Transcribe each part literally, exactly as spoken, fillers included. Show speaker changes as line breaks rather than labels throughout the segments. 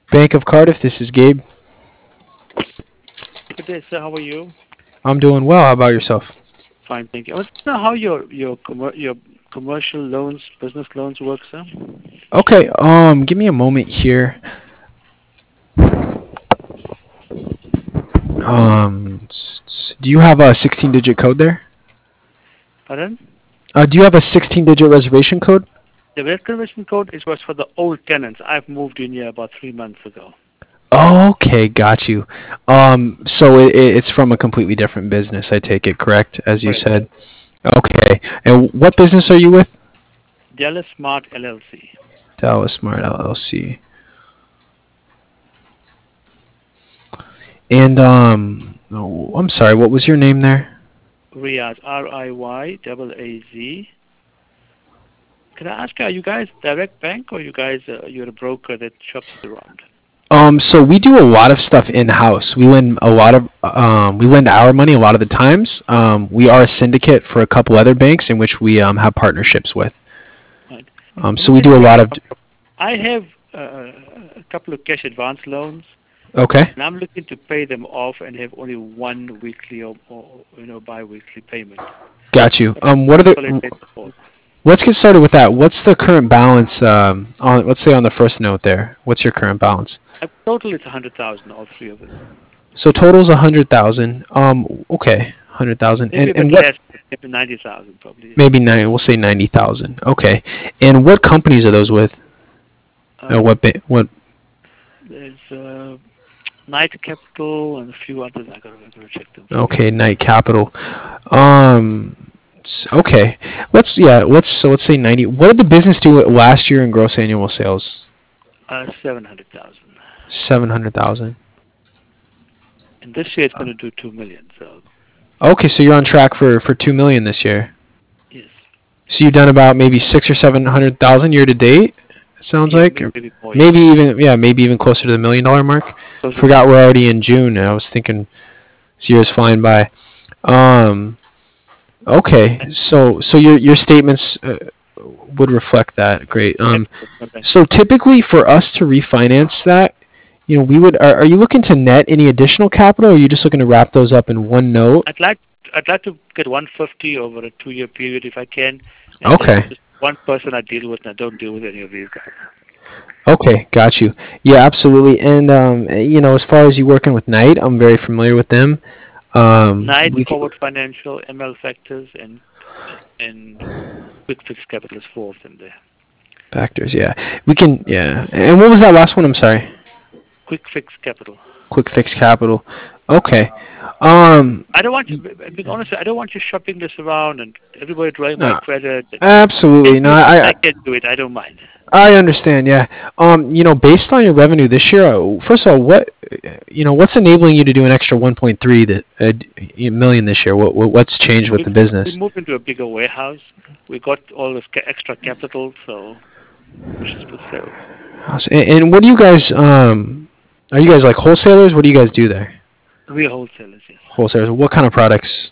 Bank of Cardiff, this is Gabe.
Good day, sir. How are you?
I'm doing well. How about yourself?
Fine, thank you. I want to know how your your commer- your commercial loans, business loans work, sir.
Okay, um, give me a moment here. Um, s- s- do you have a sixteen-digit code there?
Pardon?
Uh, do you have a sixteen-digit reservation code?
The reservation code is was for the old tenants. I've moved in here about three months ago.
Okay, got you. Um, so it, it, it's from a completely different business, I take it, correct? As you
Correct.
said. Okay, and what business are you with?
Dallas Smart L L C.
Dallas Smart L L C. And um, oh, I'm sorry, what was your name there?
Riyaz, R I Y double A Z. Can I ask, are you guys direct bank or you guys uh, you're a broker that shops around?
Um, so we do a lot of stuff in house. We lend a lot of um, we lend our money a lot of the times. Um, we are a syndicate for a couple other banks in which we um, have partnerships with.
Right.
Um,
The
so we
reason
do a
being,
lot of.
I have uh, a couple of cash advance loans,
Okay,
and I'm looking to pay them off and have only one weekly or, or you know bi-weekly payment.
got you.
But
Um, what are the?
consolidate both.
Let's get started with that. What's the current balance? Um, on let's say on the first note there. What's your current balance?
Uh, Total it's a hundred thousand, all three of them.
So total's a hundred thousand. Um, okay, hundred thousand.
Maybe
And
a bit
and what?
less, maybe ninety thousand probably.
Maybe nine. We'll say ninety thousand. Okay. And what companies are those with? Uh,
Uh,
what ba- what
there's uh, Knight Capital and a few others. I gotta, I gotta check them for you.
Okay, Night Capital. Um, s- okay. Let's yeah. Let's so let's say ninety. What did the business do last year in gross annual sales?
Uh, seven hundred thousand.
Seven hundred thousand.
And this year it's going to do two million. So
Okay, so you're on track for for two million this year.
yes,
So you've done about maybe six or seven hundred thousand year to date. It sounds
yeah,
like,
may-
or
maybe more. Yes.
maybe even yeah, maybe even closer to the million dollar mark.
Closer to
Forgot
that.
we're already in June, and I was thinking this year's flying by. Um, okay, so so your your statements uh, would reflect that. Great. Um,
Excellent. Okay.
so typically for us to refinance that, you know, we would. Are, are you looking to net any additional capital, or are you just looking to wrap those up in one note?
I'd like I'd like to get one fifty over a two-year period if I can, and just,
Okay.
just one person I deal with, and I don't deal with any of these guys.
Okay, got you. Yeah, absolutely. And um, you know, as far as you working with Knight, I'm very familiar with them. Um,
Knight,
we c-
Forward Financial, M L Factors, and and Quick Fix Capital is four of them there.
factors. Yeah, we can. Yeah. And what was that last one? I'm sorry.
Quick Fix Capital.
Quick Fix Capital. Okay. Um.
I don't want you, being honest, I don't want you shopping this around and everybody drawing my
No.
credit. Can
Absolutely. No.
do it,
I.
I can do it. I don't mind.
I understand. Yeah. Um. You know, based on your revenue this year, uh, first of all, what, you know, what's enabling you to do an extra one point three that uh, million this year? What, what what's changed with
We
the
we
business?
moved into a bigger warehouse. We got all this ca- extra capital, so pushes for sales.
Awesome. And, and what do you guys? Um. Are you guys like wholesalers? What do you guys do there?
We are wholesalers, yes.
Wholesalers. What kind of products?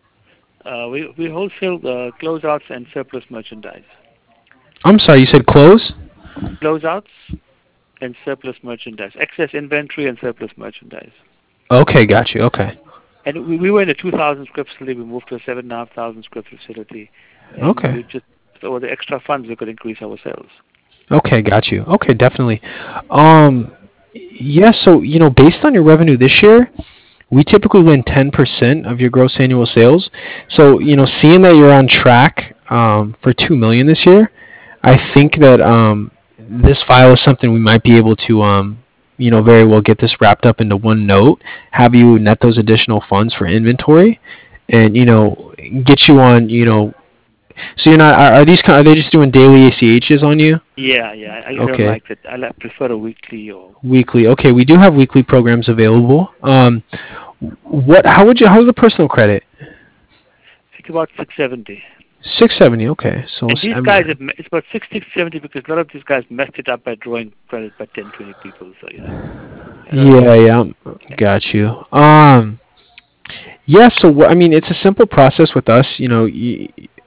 Uh, we we wholesale uh, closeouts and surplus merchandise.
I'm sorry. You said clothes.
Closeouts and surplus merchandise. Excess inventory and surplus merchandise.
Okay. Got you. Okay.
And we, we were in a two thousand square facility. We moved to a seven thousand five hundred square facility, and
Okay.
we just so with the extra funds we could increase our sales.
Okay, got you. Okay, definitely. Um, yeah, so, you know, based on your revenue this year, we typically win ten percent of your gross annual sales. So, you know, seeing that you're on track um, for two million this year, I think that um, this file is something we might be able to um, you know, very well get this wrapped up into one note, have you net those additional funds for inventory and, you know, get you on, you know, so you're not are, are these kind are they just doing daily A C Hs on you?
Yeah, yeah. I, I don't
Okay.
like that. I like, prefer a weekly or
Weekly. Okay, we do have weekly programs available. Um, what? How would you? How's the personal credit?
think about six seventy.
Six seventy. Okay, so
And
s-
these
I
guys,
mean,
have, me- it's about sixty, seventy because a lot of these guys messed it up by drawing credit by ten, twenty people. So, you know, I don't like
yeah,
that.
yeah, um, got you. Um, yeah. So wh- I mean, it's a simple process with us. You know, y-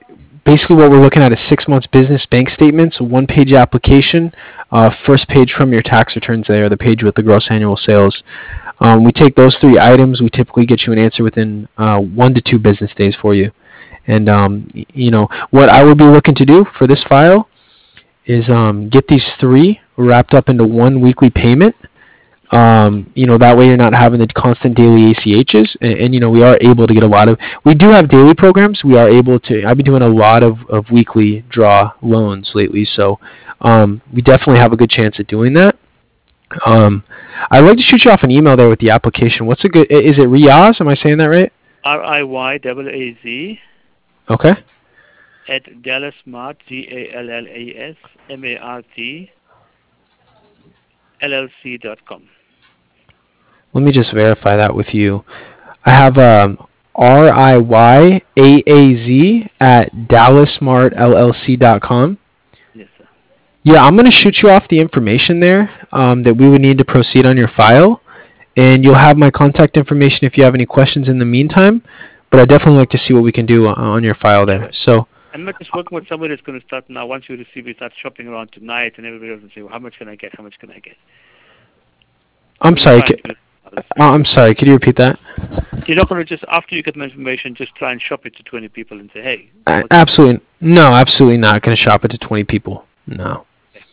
basically what we're looking at is six months business bank statements, one page application, uh, first page from your tax returns there, the page with the gross annual sales. Um, we take those three items. We typically get you an answer within uh, one to two business days for you. And um, y- you know what I would be looking to do for this file is um, get these three wrapped up into one weekly payment. Um, you know, that way you're not having the constant daily A C Hs, and, and you know, we are able to get a lot of, we do have daily programs. We are able to, I've been doing a lot of, of weekly draw loans lately, so um, we definitely have a good chance at doing that. Um, I'd like to shoot you off an email there with the application. What's a good, i- is it Riaz? Am I saying that right?
R I Y A A Z
Okay.
at Dallasmart, D A L L A S M A R T L L C dot com.
Let me just verify that with you. I have um, R I Y A A Z at dallasmart L L C dot com.
Yes, sir.
Yeah, I'm going to shoot you off the information there um, that we would need to proceed on your file. And you'll have my contact information if you have any questions in the meantime. But I definitely like to see what we can do on, on your file there. So,
I'm not just working with somebody that's going to start now. Once you receive it, start shopping around tonight, and everybody else will say, well, how much can I get? How much can I get?
I'm
We're
sorry.
trying
c-
to-
uh, I'm sorry. Could you repeat that?
You're not going to just, after you get my information, just try and shop it to twenty people and say, hey.
Uh,
what's-
absolutely. No, absolutely not going to shop it to twenty people. No.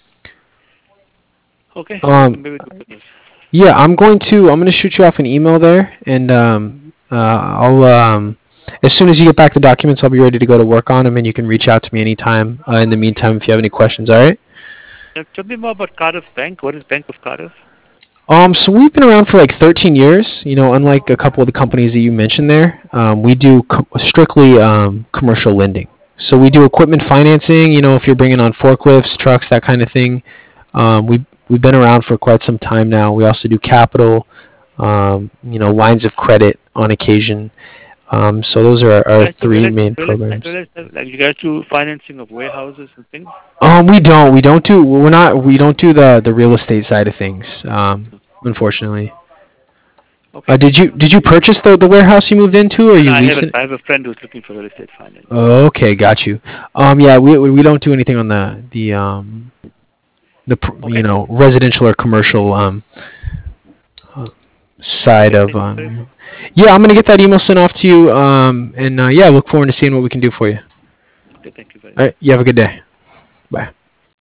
Okay.
Um,
Maybe do business.
Yeah, I'm going to I'm going to shoot you off an email there, and um, uh, I'll um, as soon as you get back the documents, I'll be ready to go to work on them, and you can reach out to me anytime. Uh, in the meantime, if you have any questions, all right?
Now, tell me more about Cardiff Bank. What is Bank of Cardiff?
Um, so we've been around for like thirteen years. You know, unlike a couple of the companies that you mentioned there, um, we do co- strictly um, commercial lending. So we do equipment financing. You know, if you're bringing on forklifts, trucks, that kind of thing. Um, we we've been around for quite some time now. We also do capital, um, you know, lines of credit on occasion. Um, so those are our, our
Guys do
three
real
main
estate- real estate-
programs.
real estate, Like you guys do financing of warehouses and things?
Um, we don't. We don't do. We're not. We don't do the the real estate side of things. Um, unfortunately.
Okay.
Uh, did you did you purchase the, the warehouse you moved into, or you
I, have
leased it?
a, I have a friend who's looking for real estate finance.
Oh, okay, got you. Um, yeah, we we we don't do anything on the the um the pr-
Okay.
you know residential or commercial um uh, side
Okay,
of
thank you very
um.
much.
Yeah, I'm gonna get that email sent off to you. Um, and uh, yeah, look forward to seeing what we can do for you.
Okay, thank you very much.
All right, you have a good day. Bye.